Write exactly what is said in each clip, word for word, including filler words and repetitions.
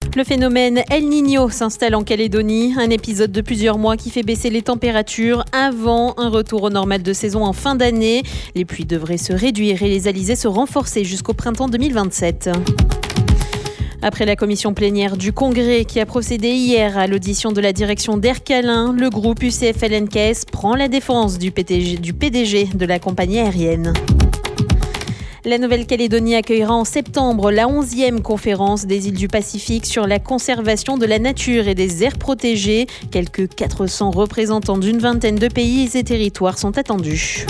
Le phénomène El Niño s'installe en Calédonie, un épisode de plusieurs mois qui fait baisser les températures avant un retour au normal de saison en fin d'année. Les pluies devraient se réduire et les alizés se renforcer jusqu'au printemps deux mille vingt-sept. Après la commission plénière du Congrès qui a procédé hier à l'audition de la direction d'Air Calin, le groupe U C F L N K S prend la défense du P D G, du P D G de la compagnie aérienne. La Nouvelle-Calédonie accueillera en septembre la onzième conférence des îles du Pacifique sur la conservation de la nature et des aires protégées. Quelques quatre cents représentants d'une vingtaine de pays et territoires sont attendus.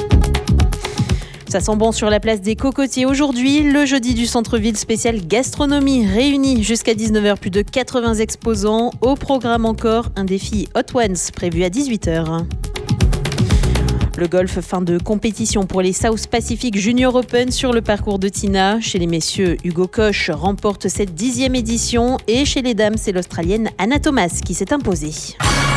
Ça sent bon sur la place des Cocotiers aujourd'hui. Le jeudi du centre-ville spécial gastronomie réunit jusqu'à dix-neuf heures plus de quatre-vingts exposants. Au programme encore, un défi Hot Ones prévu à dix-huit heures. Le golf, fin de compétition pour les South Pacific Junior Open sur le parcours de Tina. Chez les messieurs, Hugo Koch remporte cette dixième édition et chez les dames, c'est l'Australienne Anna Thomas qui s'est imposée.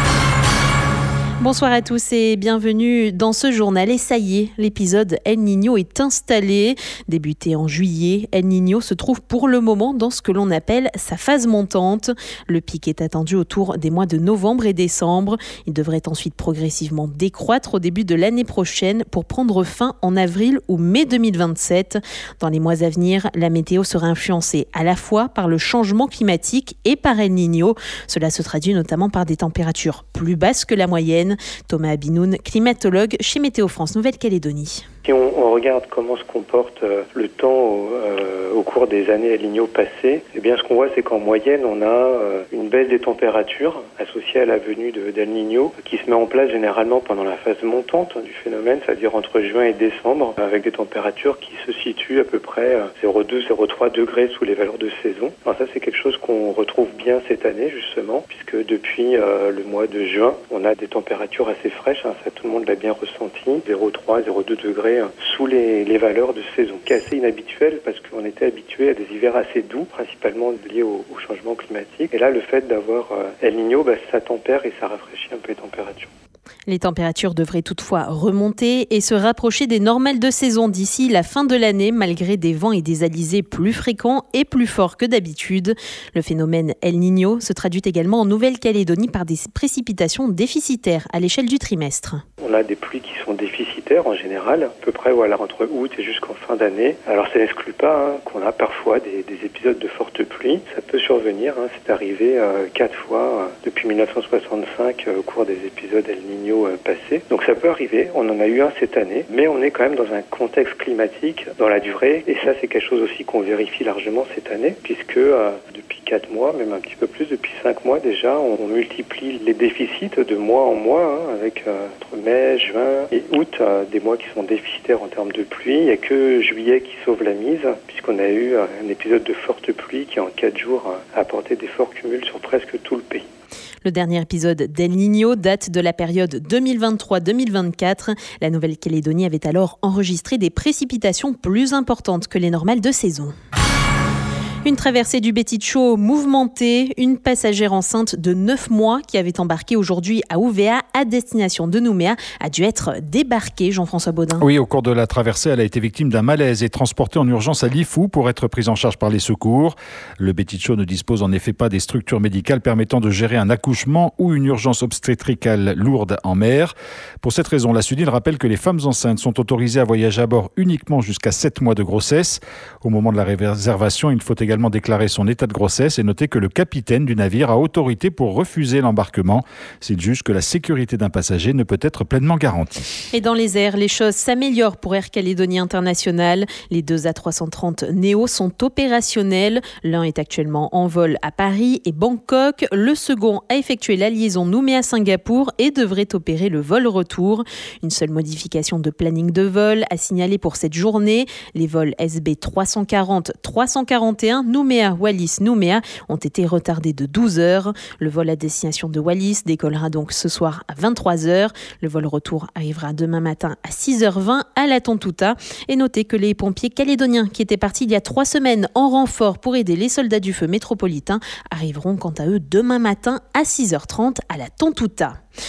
Bonsoir à tous et bienvenue dans ce journal. Et ça y est, l'épisode El Niño est installé. Débuté en juillet, El Niño se trouve pour le moment dans ce que l'on appelle sa phase montante. Le pic est attendu autour des mois de novembre et décembre. Il devrait ensuite progressivement décroître au début de l'année prochaine pour prendre fin en avril ou mai deux mille vingt-sept. Dans les mois à venir, la météo sera influencée à la fois par le changement climatique et par El Niño. Cela se traduit notamment par des températures plus basses que la moyenne. Thomas Abinoun, climatologue chez Météo France Nouvelle-Calédonie. Si on, on regarde comment se comporte euh, le temps au, euh, au cours des années El Niño passées, eh bien ce qu'on voit c'est qu'en moyenne on a euh, une baisse des températures associée à la venue de, d'El Niño qui se met en place généralement pendant la phase montante du phénomène, c'est-à-dire entre juin et décembre, avec des températures qui se situent à peu près zéro virgule deux à zéro virgule trois degrés sous les valeurs de saison. Alors ça c'est quelque chose qu'on retrouve bien cette année justement, puisque depuis euh, le mois de juin, on a des températures assez fraîches, hein, ça tout le monde l'a bien ressenti, zéro virgule trois à zéro virgule deux degrés sous les, les valeurs de saison, qui est assez inhabituel parce qu'on était habitué à des hivers assez doux, principalement liés au, au changement climatique. Et là, le fait d'avoir euh, El Niño, bah, ça tempère et ça rafraîchit un peu les températures. Les températures devraient toutefois remonter et se rapprocher des normales de saison d'ici la fin de l'année, malgré des vents et des alizés plus fréquents et plus forts que d'habitude. Le phénomène El Niño se traduit également en Nouvelle-Calédonie par des précipitations déficitaires à l'échelle du trimestre. On a des pluies qui sont déficitaires en général, à peu près voilà, entre août et jusqu'en fin d'année. Alors ça n'exclut pas hein, qu'on a parfois des, des épisodes de fortes pluies. Ça peut survenir, hein, c'est arrivé euh, quatre fois euh, depuis dix-neuf cent soixante-cinq euh, au cours des épisodes El Niño euh, passés. Donc ça peut arriver, on en a eu un cette année, mais on est quand même dans un contexte climatique dans la durée. Et ça c'est quelque chose aussi qu'on vérifie largement cette année, puisque euh, depuis quatre mois, même un petit peu plus, depuis cinq mois déjà, on, on multiplie les déficits de mois en mois, hein, avec euh, entre mai, juin et août, euh, des mois qui sont déficitaires en termes de pluie. Il n'y a que juillet qui sauve la mise, puisqu'on a eu euh, un épisode de forte pluie qui en quatre jours euh, a apporté des forts cumuls sur presque tout le pays. Le dernier épisode d'El Niño date de la période deux mille vingt-trois deux mille vingt-quatre. La Nouvelle-Calédonie avait alors enregistré des précipitations plus importantes que les normales de saison. Une traversée du Betty-Chaud mouvementée, une passagère enceinte de neuf mois qui avait embarqué aujourd'hui à Ouvéa à destination de Nouméa a dû être débarquée, Jean-François Baudin. Oui, au cours de la traversée, elle a été victime d'un malaise et transportée en urgence à Lifou pour être prise en charge par les secours. Le Betty-Chaud ne dispose en effet pas des structures médicales permettant de gérer un accouchement ou une urgence obstétricale lourde en mer. Pour cette raison, la Sudil rappelle que les femmes enceintes sont autorisées à voyager à bord uniquement jusqu'à sept mois de grossesse. Au moment de la réservation, il faut également déclarer son état de grossesse et noter que le capitaine du navire a autorité pour refuser l'embarquement s'il juge que la sécurité d'un passager ne peut être pleinement garantie. Et dans les airs, les choses s'améliorent pour Air Calédonie International. Les deux A trois cent trente Neo sont opérationnels. L'un est actuellement en vol à Paris et Bangkok. Le second a effectué la liaison Nouméa-Singapour et devrait opérer le vol retour. Une seule modification de planning de vol à signaler pour cette journée. Les vols S B trois cent quarante trois cent quarante et un Nouméa-Wallis-Nouméa ont été retardés de douze heures. Le vol à destination de Wallis décollera donc ce soir à vingt-trois heures. Le vol retour arrivera demain matin à six heures vingt à la Tontouta. Et notez que les pompiers calédoniens qui étaient partis il y a trois semaines en renfort pour aider les soldats du feu métropolitain arriveront quant à eux demain matin à six heures trente à la Tontouta.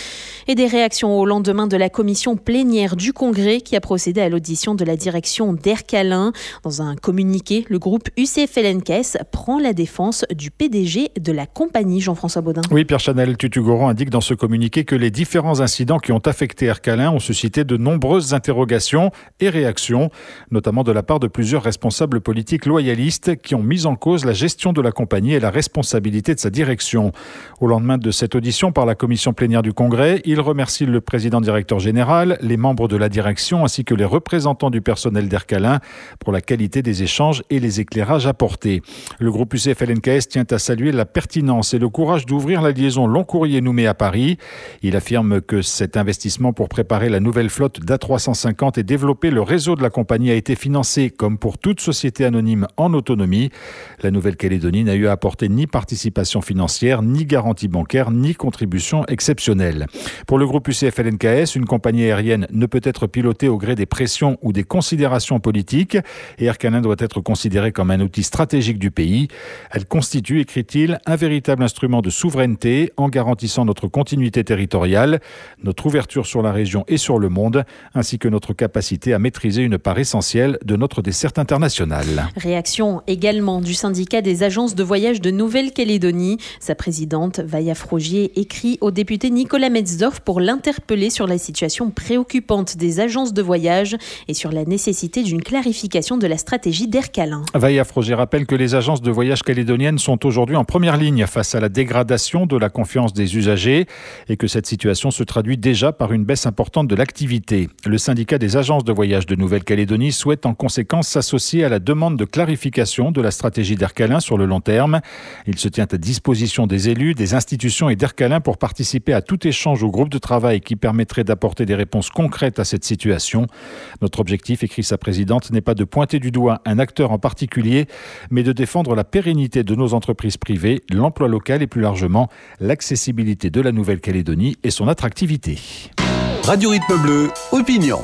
Et des réactions au lendemain de la commission plénière du Congrès qui a procédé à l'audition de la direction d'Aircalin. Dans un communiqué, le groupe U C F L N K S prend la défense du P D G de la compagnie, Jean-François Baudin. Oui, Pierre-Chanel Tutugoran indique dans ce communiqué que les différents incidents qui ont affecté Aircalin ont suscité de nombreuses interrogations et réactions, notamment de la part de plusieurs responsables politiques loyalistes qui ont mis en cause la gestion de la compagnie et la responsabilité de sa direction. Au lendemain de cette audition par la commission plénière du Congrès, il remercie le président directeur général, les membres de la direction ainsi que les représentants du personnel d'Aircalin pour la qualité des échanges et les éclairages apportés. Le groupe U C F L N K S tient à saluer la pertinence et le courage d'ouvrir la liaison long courrier Nouméa à Paris. Il affirme que cet investissement pour préparer la nouvelle flotte d'A trois cent cinquante et développer le réseau de la compagnie a été financé, comme pour toute société anonyme, en autonomie. La Nouvelle-Calédonie n'a eu à apporter ni participation financière, ni garantie bancaire, ni contribution exceptionnelle. Pour le groupe U C F L N K S, une compagnie aérienne ne peut être pilotée au gré des pressions ou des considérations politiques et Aircalin doit être considérée comme un outil stratégique du pays. Elle constitue, écrit-il, un véritable instrument de souveraineté en garantissant notre continuité territoriale, notre ouverture sur la région et sur le monde, ainsi que notre capacité à maîtriser une part essentielle de notre desserte internationale. Réaction également du syndicat des agences de voyage de Nouvelle-Calédonie. Sa présidente, Vaya Frogier, écrit au député Nicolas Metzdorf pour l'interpeller sur la situation préoccupante des agences de voyage et sur la nécessité d'une clarification de la stratégie d'Aircalin. Vaya Frogier rappelle que les agences de voyage calédoniennes sont aujourd'hui en première ligne face à la dégradation de la confiance des usagers et que cette situation se traduit déjà par une baisse importante de l'activité. Le syndicat des agences de voyage de Nouvelle-Calédonie souhaite en conséquence s'associer à la demande de clarification de la stratégie d'Aircalin sur le long terme. Il se tient à disposition des élus, des institutions et d'Aircalin pour participer à tout échange ou groupe de travail qui permettrait d'apporter des réponses concrètes à cette situation. Notre objectif, écrit sa présidente, n'est pas de pointer du doigt un acteur en particulier, mais de défendre la pérennité de nos entreprises privées, l'emploi local et plus largement l'accessibilité de la Nouvelle-Calédonie et son attractivité. Radio Rythme Bleu, opinion.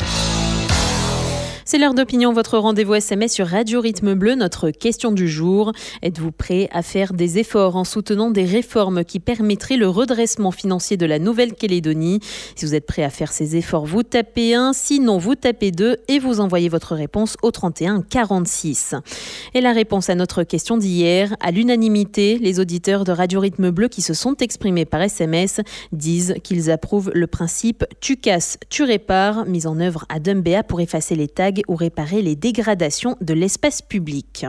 C'est l'heure d'opinion, votre rendez-vous S M S sur Radio Rythme Bleu. Notre question du jour: êtes-vous prêt à faire des efforts en soutenant des réformes qui permettraient le redressement financier de la Nouvelle-Calédonie? Si vous êtes prêt à faire ces efforts, vous tapez un, sinon vous tapez deux et vous envoyez votre réponse au trente et un quarante-six. Et la réponse à notre question d'hier: à l'unanimité, les auditeurs de Radio Rythme Bleu qui se sont exprimés par S M S disent qu'ils approuvent le principe « tu casses, tu répares » mis en œuvre à Dumbéa pour effacer les tags ou réparer les dégradations de l'espace public.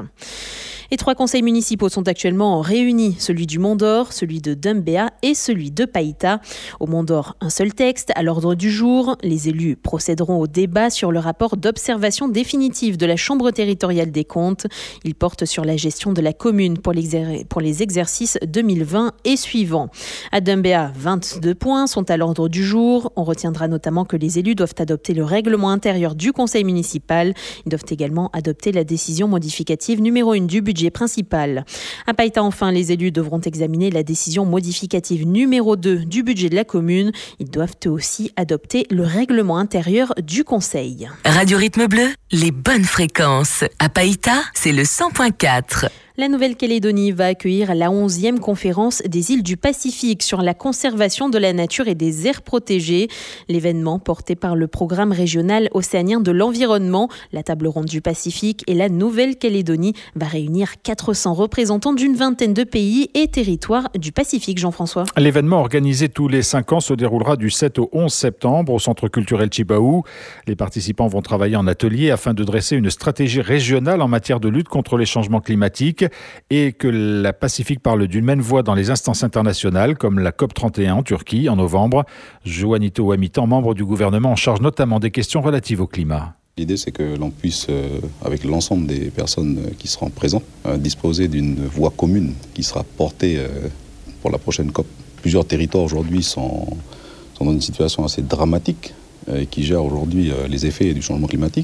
Et trois conseils municipaux sont actuellement réunis, celui du Mont-d'Or, celui de Dumbéa et celui de Païta. Au Mont-d'Or, un seul texte à l'ordre du jour. Les élus procéderont au débat sur le rapport d'observation définitive de la Chambre territoriale des comptes. Il porte sur la gestion de la commune pour, pour les exercices deux mille vingt et suivants. À Dumbéa, vingt-deux points sont à l'ordre du jour. On retiendra notamment que les élus doivent adopter le règlement intérieur du conseil municipal. Ils doivent également adopter la décision modificative numéro un du budget principal. À Païta, enfin, les élus devront examiner la décision modificative numéro deux du budget de la commune. Ils doivent eux aussi adopter le règlement intérieur du conseil. Radio Rythme Bleu, les bonnes fréquences. À Païta, c'est le cent point quatre. La Nouvelle-Calédonie va accueillir la onzième conférence des îles du Pacifique sur la conservation de la nature et des aires protégées. L'événement, porté par le programme régional océanien de l'environnement, la table ronde du Pacifique et la Nouvelle-Calédonie, va réunir quatre cents représentants d'une vingtaine de pays et territoires du Pacifique. Jean-François. L'événement, organisé tous les cinq ans, se déroulera du sept au onze septembre au Centre culturel Chibaou. Les participants vont travailler en atelier afin de dresser une stratégie régionale en matière de lutte contre les changements climatiques et que la Pacifique parle d'une même voix dans les instances internationales comme la COP trente et un en Turquie en novembre. Juanito Ouamitan, membre du gouvernement en charge notamment des questions relatives au climat. L'idée, c'est que l'on puisse, euh, avec l'ensemble des personnes qui seront présentes, euh, disposer d'une voix commune qui sera portée euh, pour la prochaine COP. Plusieurs territoires aujourd'hui sont, sont dans une situation assez dramatique euh, qui gèrent aujourd'hui euh, les effets du changement climatique.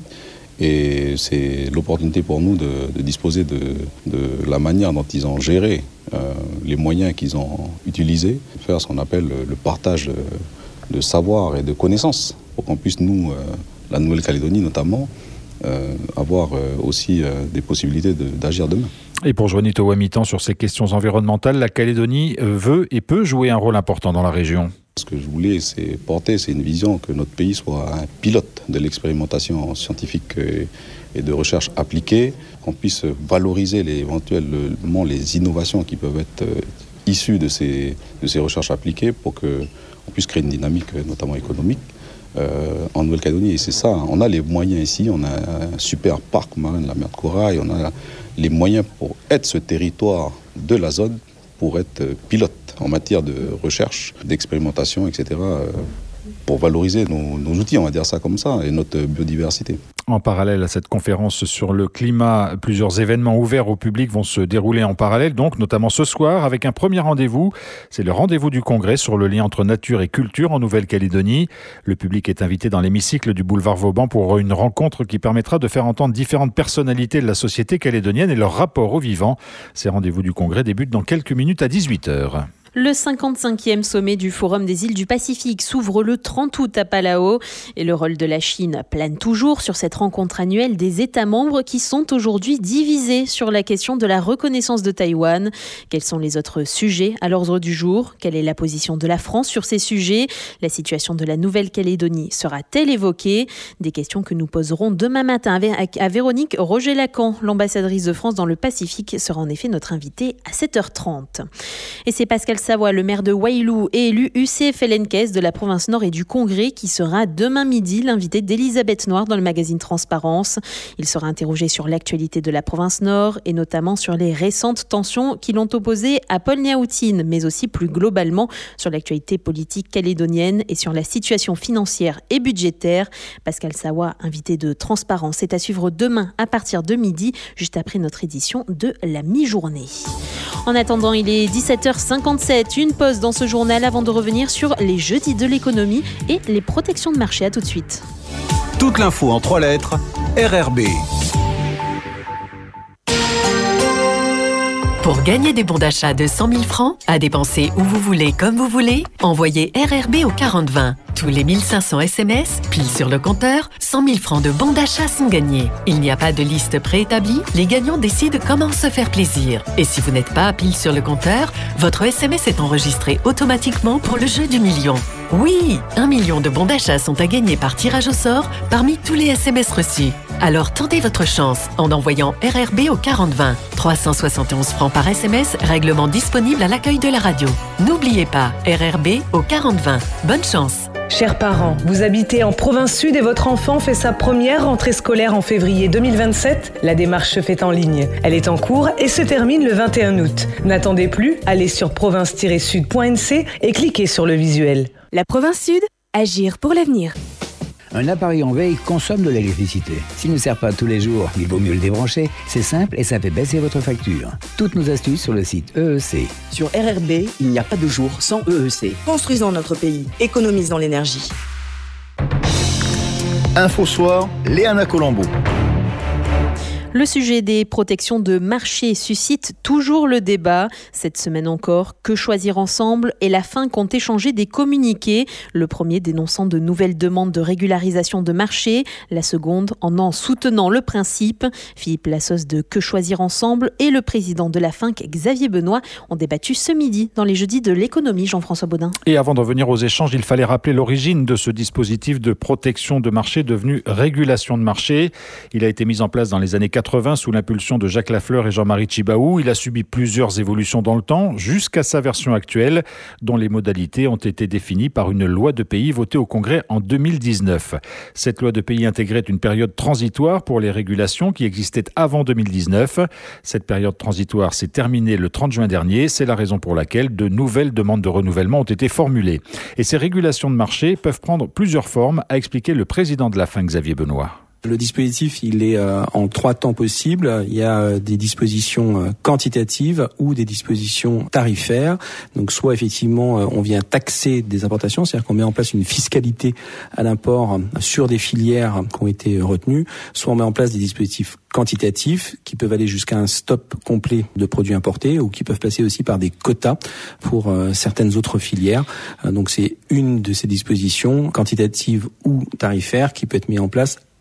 Et c'est l'opportunité pour nous de, de disposer de, de la manière dont ils ont géré euh, les moyens qu'ils ont utilisés, faire ce qu'on appelle le partage de, de savoir et de connaissances, pour qu'on puisse, nous, euh, la Nouvelle-Calédonie notamment, euh, avoir euh, aussi euh, des possibilités de, d'agir demain. Et pour Juanito Ouamitan, sur ces questions environnementales, la Calédonie veut et peut jouer un rôle important dans la région. Ce que je voulais, c'est porter, c'est une vision que notre pays soit un pilote de l'expérimentation scientifique et de recherche appliquée, qu'on puisse valoriser les, éventuellement les innovations qui peuvent être issues de ces, de ces recherches appliquées pour qu'on puisse créer une dynamique, notamment économique, euh, en Nouvelle-Calédonie. Et c'est ça, on a les moyens ici, on a un super parc marin de la mer de Corail, on a les moyens pour être ce territoire de la zone, pour être pilote en matière de recherche, d'expérimentation, et cetera, pour valoriser nos, nos outils, on va dire ça comme ça, et notre biodiversité. En parallèle à cette conférence sur le climat, plusieurs événements ouverts au public vont se dérouler en parallèle, donc notamment ce soir avec un premier rendez-vous. C'est le rendez-vous du Congrès sur le lien entre nature et culture en Nouvelle-Calédonie. Le public est invité dans l'hémicycle du boulevard Vauban pour une rencontre qui permettra de faire entendre différentes personnalités de la société calédonienne et leur rapport au vivant. Ces rendez-vous du Congrès débutent dans quelques minutes à dix-huit heures. Le cinquante-cinquième sommet du Forum des îles du Pacifique s'ouvre le trente août à Palau et le rôle de la Chine plane toujours sur cette rencontre annuelle des États membres qui sont aujourd'hui divisés sur la question de la reconnaissance de Taïwan. Quels sont les autres sujets à l'ordre du jour ? Quelle est la position de la France sur ces sujets ? La situation de la Nouvelle-Calédonie sera-t-elle évoquée ? Des questions que nous poserons demain matin à Véronique Roger-Lacan. L'ambassadrice de France dans le Pacifique sera en effet notre invitée à sept heures trente. Et c'est Pascal Savoie, le maire de Waialou et élu U C F L N K E S de la province Nord et du Congrès, qui sera demain midi l'invité d'Elisabeth Noir dans le magazine Transparence. Il sera interrogé sur l'actualité de la province Nord et notamment sur les récentes tensions qui l'ont opposé à Paul Niaoutine, mais aussi plus globalement sur l'actualité politique calédonienne et sur la situation financière et budgétaire. Pascal Savoie, invité de Transparence, est à suivre demain à partir de midi, juste après notre édition de la mi-journée. En attendant, il est dix-sept heures cinquante-sept. Une pause dans ce journal avant de revenir sur les jeudis de l'économie et les protections de marché. À tout de suite. Toute l'info en trois lettres, R R B. Pour gagner des bons d'achat de cent mille francs, à dépenser où vous voulez, comme vous voulez, envoyez R R B au quarante vingt. Tous les mille cinq cents S M S, pile sur le compteur, cent mille francs de bons d'achat sont gagnés. Il n'y a pas de liste préétablie, les gagnants décident comment se faire plaisir. Et si vous n'êtes pas pile sur le compteur, votre S M S est enregistré automatiquement pour le jeu du million. Oui, un million de bons d'achat sont à gagner par tirage au sort parmi tous les S M S reçus. Alors tentez votre chance en envoyant R R B au quarante vingt. trois cent soixante et onze francs par S M S, règlement disponible à l'accueil de la radio. N'oubliez pas, R R B au quarante vingt. Bonne chance. Chers parents, vous habitez en province sud et votre enfant fait sa première rentrée scolaire en février deux mille vingt-sept. La démarche se fait en ligne. Elle est en cours et se termine le vingt et un août. N'attendez plus, allez sur province tiret sud point n c et cliquez sur le visuel. La province sud, agir pour l'avenir. Un appareil en veille consomme de l'électricité. S'il ne sert pas tous les jours, il vaut mieux le débrancher. C'est simple et ça fait baisser votre facture. Toutes nos astuces sur le site E E C. Sur R R B, il n'y a pas de jour sans E E C. Construisons notre pays, économisons l'énergie. Info Soir, Léana Colombo. Le sujet des protections de marché suscite toujours le débat. Cette semaine encore, que choisir ensemble et la fin qu'ont échangé des communiqués. Le premier dénonçant de nouvelles demandes de régularisation de marché, la seconde en en soutenant le principe. Philippe Lassos de Que choisir ensemble et le président de la F I N C, Xavier Benoît, ont débattu ce midi dans les jeudis de l'économie. Jean-François Baudin. Et avant de revenir aux échanges, il fallait rappeler l'origine de ce dispositif de protection de marché devenu régulation de marché. Il a été mis en place dans les années quatre-vingts sous l'impulsion de Jacques Lafleur et Jean-Marie Tjibaou. Il a subi plusieurs évolutions dans le temps jusqu'à sa version actuelle dont les modalités ont été définies par une loi de pays votée au Congrès en deux mille dix-neuf. Cette loi de pays intégrait une période transitoire pour les régulations qui existaient avant deux mille dix-neuf. Cette période transitoire s'est terminée le trente juin dernier. C'est la raison pour laquelle de nouvelles demandes de renouvellement ont été formulées. Et ces régulations de marché peuvent prendre plusieurs formes, a expliqué le président de la F I N C, Xavier Benoît. Le dispositif, il est euh, en trois temps possibles. Il y a euh, des dispositions euh, quantitatives ou des dispositions tarifaires. Donc, soit effectivement, euh, on vient taxer des importations, c'est-à-dire qu'on met en place une fiscalité à l'import euh, sur des filières qui ont été euh, retenues. Soit on met en place des dispositifs quantitatifs qui peuvent aller jusqu'à un stop complet de produits importés ou qui peuvent passer aussi par des quotas pour euh, certaines autres filières. Euh, donc, c'est une de ces dispositions quantitatives ou tarifaires qui peut être mise en place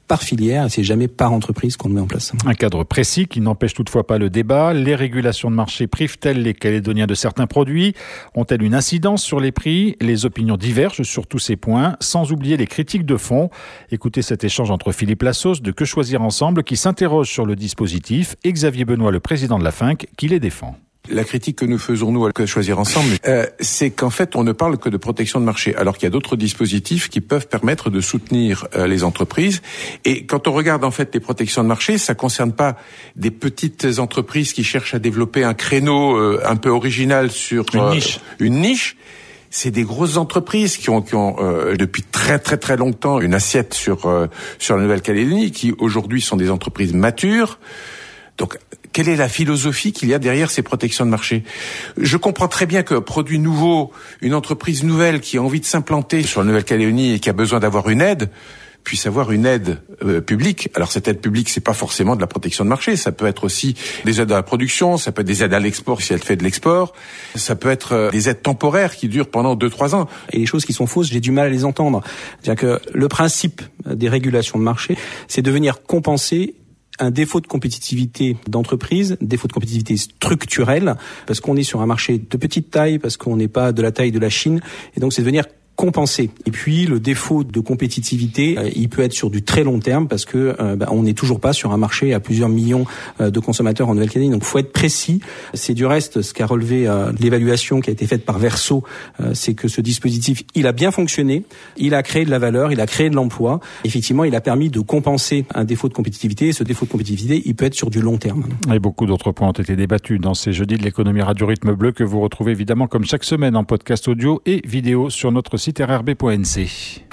par filière, et c'est jamais par entreprise qu'on le met en place. Un cadre précis qui n'empêche toutefois pas le débat. Les régulations de marché privent-elles les Calédoniens de certains produits ? Ont-elles une incidence sur les prix ? Les opinions divergent sur tous ces points, sans oublier les critiques de fond. Écoutez cet échange entre Philippe Lassos de Que Choisir Ensemble qui s'interroge sur le dispositif et Xavier Benoît, le président de la F I N C, qui les défend. La critique que nous faisons, nous, à Que Choisir Ensemble, euh, c'est qu'en fait, on ne parle que de protection de marché, alors qu'il y a d'autres dispositifs qui peuvent permettre de soutenir euh, les entreprises. Et quand on regarde, en fait, les protections de marché, ça concerne pas des petites entreprises qui cherchent à développer un créneau euh, un peu original sur une euh, niche. Une niche. C'est des grosses entreprises qui ont, qui ont euh, depuis très très très longtemps une assiette sur euh, sur la Nouvelle-Calédonie, qui aujourd'hui sont des entreprises matures. Donc, quelle est la philosophie qu'il y a derrière ces protections de marché ? Je comprends très bien qu'un produit nouveau, une entreprise nouvelle qui a envie de s'implanter sur la Nouvelle-Calédonie et qui a besoin d'avoir une aide, puisse avoir une aide euh, publique. Alors cette aide publique, c'est pas forcément de la protection de marché, ça peut être aussi des aides à la production, ça peut être des aides à l'export si elle fait de l'export, ça peut être euh, des aides temporaires qui durent pendant deux trois ans. Et les choses qui sont fausses, j'ai du mal à les entendre. C'est-à-dire que le principe des régulations de marché, c'est de venir compenser un défaut de compétitivité d'entreprise, défaut de compétitivité structurelle, parce qu'on est sur un marché de petite taille, parce qu'on n'est pas de la taille de la Chine, et donc c'est de venir compenser. Et puis le défaut de compétitivité, euh, il peut être sur du très long terme parce que euh, bah, on n'est toujours pas sur un marché à plusieurs millions euh, de consommateurs en Nouvelle-Calédonie. Donc faut être précis. C'est du reste ce qu'a relevé euh, l'évaluation qui a été faite par Verso, euh, c'est que ce dispositif, il a bien fonctionné, il a créé de la valeur, il a créé de l'emploi. Effectivement, il a permis de compenser un défaut de compétitivité. Et ce défaut de compétitivité, il peut être sur du long terme. Et beaucoup d'autres points ont été débattus dans ces jeudis de l'économie Radio Rythme Bleu que vous retrouvez évidemment comme chaque semaine en podcast audio et vidéo sur notre site r r b point n c.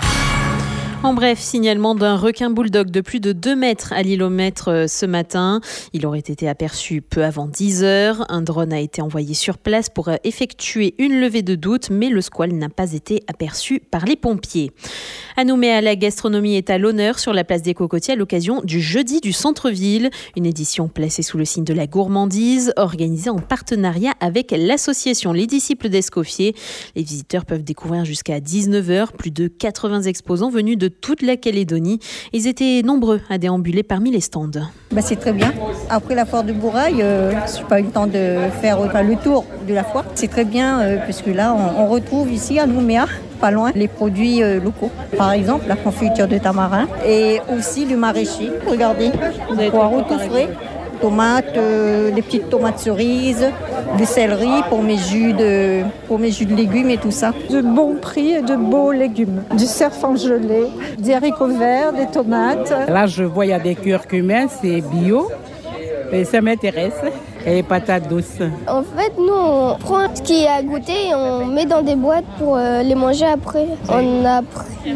En bref, signalement d'un requin bulldog de plus de deux mètres à l'île aux Maîtres ce matin. Il aurait été aperçu peu avant dix heures. Un drone a été envoyé sur place pour effectuer une levée de doute, mais le squale n'a pas été aperçu par les pompiers. À Nouméa, la gastronomie est à l'honneur sur la place des Cocotiers à l'occasion du Jeudi du Centre-Ville. Une édition placée sous le signe de la gourmandise, organisée en partenariat avec l'association Les Disciples d'Escoffier. Les visiteurs peuvent découvrir jusqu'à dix-neuf heures plus de quatre-vingts exposants venus de toute la Calédonie. Ils étaient nombreux à déambuler parmi les stands. Bah c'est très bien. Après la foire de Bourail, euh, je n'ai pas eu le temps de faire enfin, le tour de la foire. C'est très bien euh, puisque là, on, on retrouve ici à Nouméa, pas loin, les produits euh, locaux. Par exemple, la confiture de tamarin et aussi du maraîcher. Regardez, poireaux tout frais, tomates, euh, des petites tomates cerises, du céleri pour mes jus de, pour mes jus de légumes et tout ça. De bons prix et de beaux légumes. Du cerf en gelée, des haricots verts, des tomates. Là, je vois il y a des curcumins, c'est bio. Et ça m'intéresse. Et les patates douces. En fait, nous, on prend ce qui est à goûter et on met dans des boîtes pour euh, les manger après. On a pris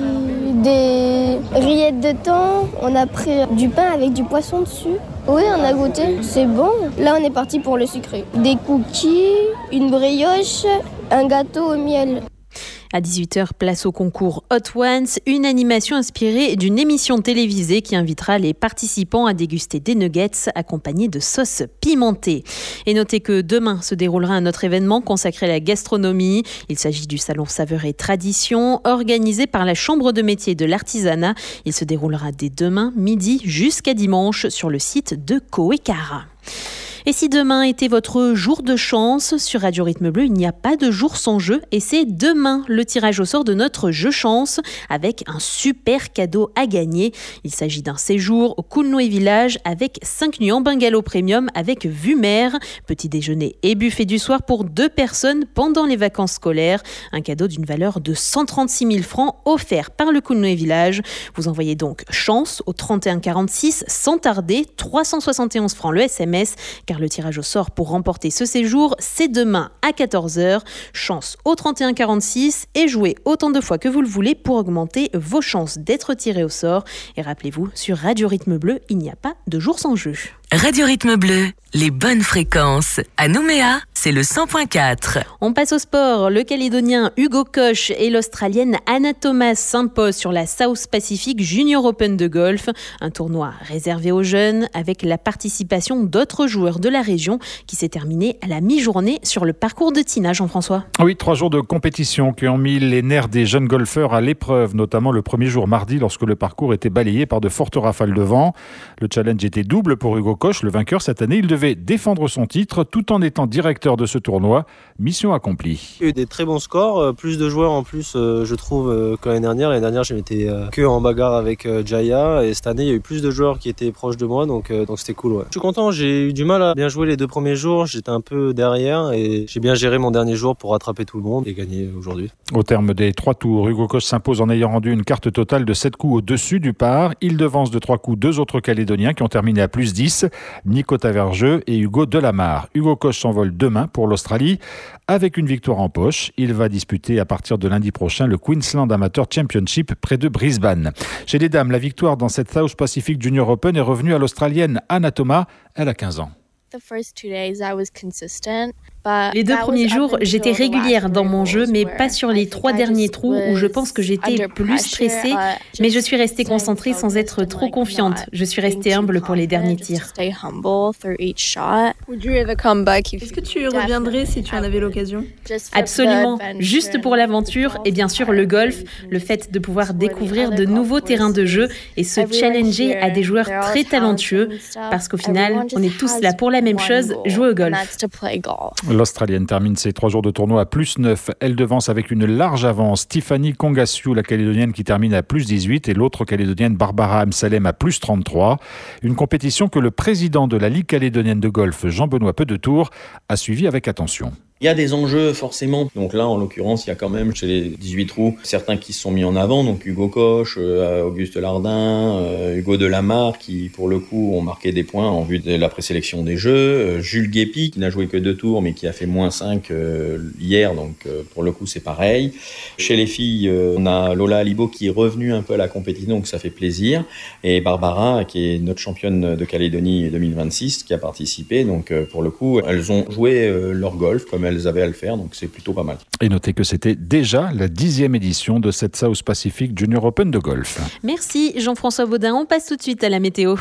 des rillettes de thon, on a pris du pain avec du poisson dessus. Oui, on a goûté, c'est bon. Là, on est parti pour le sucré. Des cookies, une brioche, un gâteau au miel. À dix-huit heures, place au concours Hot Ones, une animation inspirée d'une émission télévisée qui invitera les participants à déguster des nuggets accompagnés de sauce pimentée. Et notez que demain se déroulera un autre événement consacré à la gastronomie. Il s'agit du salon Saveurs et Traditions, organisé par la Chambre de métier de l'artisanat. Il se déroulera dès demain, midi jusqu'à dimanche, sur le site de Coécara. Et si demain était votre jour de chance, sur Radio Rythme Bleu, il n'y a pas de jour sans jeu. Et c'est demain le tirage au sort de notre jeu chance avec un super cadeau à gagner. Il s'agit d'un séjour au Coolnoé Village avec cinq nuits en bungalow premium avec vue mer, petit déjeuner et buffet du soir pour deux personnes pendant les vacances scolaires. Un cadeau d'une valeur de cent trente-six mille francs offert par le Coolnoé Village. Vous envoyez donc chance au trente et un quarante-six sans tarder, trois cent soixante et onze francs le S M S, car le tirage au sort pour remporter ce séjour, c'est demain à quatorze heures. Chance au trente et un quarante-six et jouez autant de fois que vous le voulez pour augmenter vos chances d'être tiré au sort. Et rappelez-vous, sur Radio Rythme Bleu, il n'y a pas de jour sans jeu. Radio Rythme Bleu, les bonnes fréquences à Nouméa, c'est le cent point quatre. On passe au sport. Le Calédonien Hugo Koch et l'Australienne Anna Thomas s'imposent sur la South Pacific Junior Open de golf, un tournoi réservé aux jeunes avec la participation d'autres joueurs de la région qui s'est terminé à la mi-journée sur le parcours de Tina. Jean-François. Oui, trois jours de compétition qui ont mis les nerfs des jeunes golfeurs à l'épreuve, notamment le premier jour mardi lorsque le parcours était balayé par de fortes rafales de vent. Le challenge était double pour Hugo Koch, le vainqueur cette année. Il devait défendre son titre tout en étant directeur de ce tournoi. Mission accomplie. Il y a eu des très bons scores, plus de joueurs en plus, je trouve, que l'année dernière. L'année dernière, j'étais que en bagarre avec Jaya et cette année, il y a eu plus de joueurs qui étaient proches de moi, donc, donc c'était cool. Ouais. Je suis content, j'ai eu du mal à bien jouer les deux premiers jours, j'étais un peu derrière et j'ai bien géré mon dernier jour pour rattraper tout le monde et gagner aujourd'hui. Au terme des trois tours, Hugo Koch s'impose en ayant rendu une carte totale de sept coups au-dessus du par. Il devance de trois coups deux autres Calédoniens qui ont terminé à plus dix, Nico Tavergeux et Hugo Delamare. Hugo Koch s'envole demain pour l'Australie avec une victoire en poche. Il va disputer à partir de lundi prochain le Queensland Amateur Championship près de Brisbane. Chez les dames, la victoire dans cette South Pacific Junior Open est revenue à l'Australienne Anna Thomas. Elle a quinze ans. Les deux premiers jours, j'étais régulière dans mon jeu, mais pas sur les trois derniers trous où je pense que j'étais plus stressée. Mais je suis restée concentrée sans être trop confiante. Je suis restée humble pour les derniers tirs. Est-ce que tu reviendrais si tu en avais l'occasion ? Absolument, juste pour l'aventure et bien sûr le golf, le fait de pouvoir découvrir de nouveaux terrains de jeu et se challenger à des joueurs très talentueux, parce qu'au final, on est tous là pour la même chose, jouer au golf. L'Australienne termine ses trois jours de tournoi à plus neuf. Elle devance avec une large avance Tiffany Kongassiou, la Calédonienne qui termine à plus dix-huit, et l'autre Calédonienne Barbara Amsalem à plus trente-trois. Une compétition que le président de la Ligue calédonienne de golf, Jean-Benoît Pedetour, a suivi avec attention. Il y a des enjeux forcément. Donc là, en l'occurrence, il y a quand même chez les dix-huit trous certains qui se sont mis en avant. Donc Hugo Koch, euh, Auguste Lardin, euh, Hugo Delamare qui, pour le coup, ont marqué des points en vue de la présélection des jeux. Euh, Jules Guépi qui n'a joué que deux tours mais qui a fait moins cinq euh, hier. Donc euh, pour le coup, c'est pareil. Chez les filles, euh, on a Lola Alibo qui est revenue un peu à la compétition, donc ça fait plaisir. Et Barbara qui est notre championne de Calédonie deux mille vingt-six qui a participé. Donc euh, pour le coup, elles ont joué euh, leur golf comme elles avaient à le faire, donc c'est plutôt pas mal. Et notez que c'était déjà la dixième édition de cette South Pacific Junior Open de golf. Merci Jean-François Baudin, on passe tout de suite à la météo.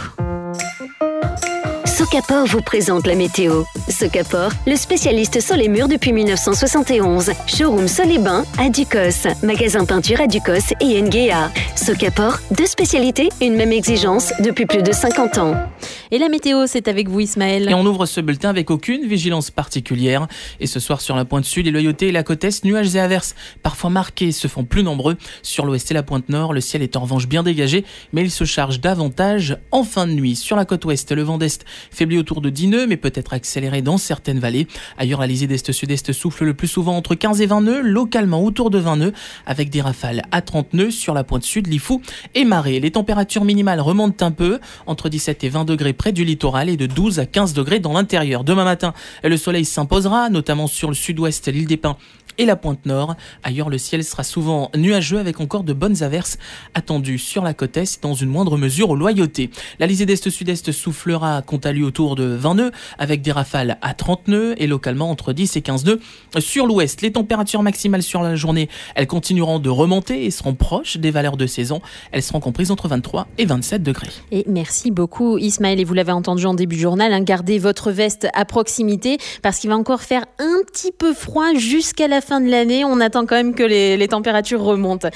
Socapor vous présente la météo. Socapor, le spécialiste sur les murs depuis mille neuf cent soixante et onze. Showroom Sol et Bain à Ducos. Magasin peinture à Ducos et Nguea. Socapor, deux spécialités, une même exigence depuis plus de cinquante ans. Et la météo, c'est avec vous Ismaël. Et on ouvre ce bulletin avec aucune vigilance particulière. Et ce soir sur la pointe sud et l'Oyoté et la côte est, nuages et averses parfois marqués se font plus nombreux. Sur l'ouest et la pointe nord, le ciel est en revanche bien dégagé, mais il se charge davantage en fin de nuit. Sur la côte ouest, le vent d'est faiblit autour de dix nœuds, mais peut être accéléré dans certaines vallées. Ailleurs, la lisée d'est-sud-est souffle le plus souvent entre quinze et vingt nœuds, localement autour de vingt nœuds, avec des rafales à trente nœuds sur la pointe sud, Lifou et Marais. Les températures minimales remontent un peu, entre dix-sept et vingt degrés près du littoral et de douze à quinze degrés dans l'intérieur. Demain matin, le soleil s'imposera, notamment sur le sud-ouest, l'île des Pins et la pointe nord. Ailleurs, le ciel sera souvent nuageux avec encore de bonnes averses attendues sur la côte est, dans une moindre mesure au Loyauté. La lisée d'est-sud-est soufflera quant à lui autour de vingt nœuds, avec des rafales à trente nœuds et localement entre dix et quinze nœuds. Sur l'ouest, les températures maximales sur la journée, elles continueront de remonter et seront proches des valeurs de saison. Elles seront comprises entre vingt-trois et vingt-sept degrés. Et merci beaucoup Ismaël, et vous l'avez entendu en début de journal, hein, gardez votre veste à proximité parce qu'il va encore faire un petit peu froid jusqu'à la fin de l'année. On attend quand même que les, les températures remontent.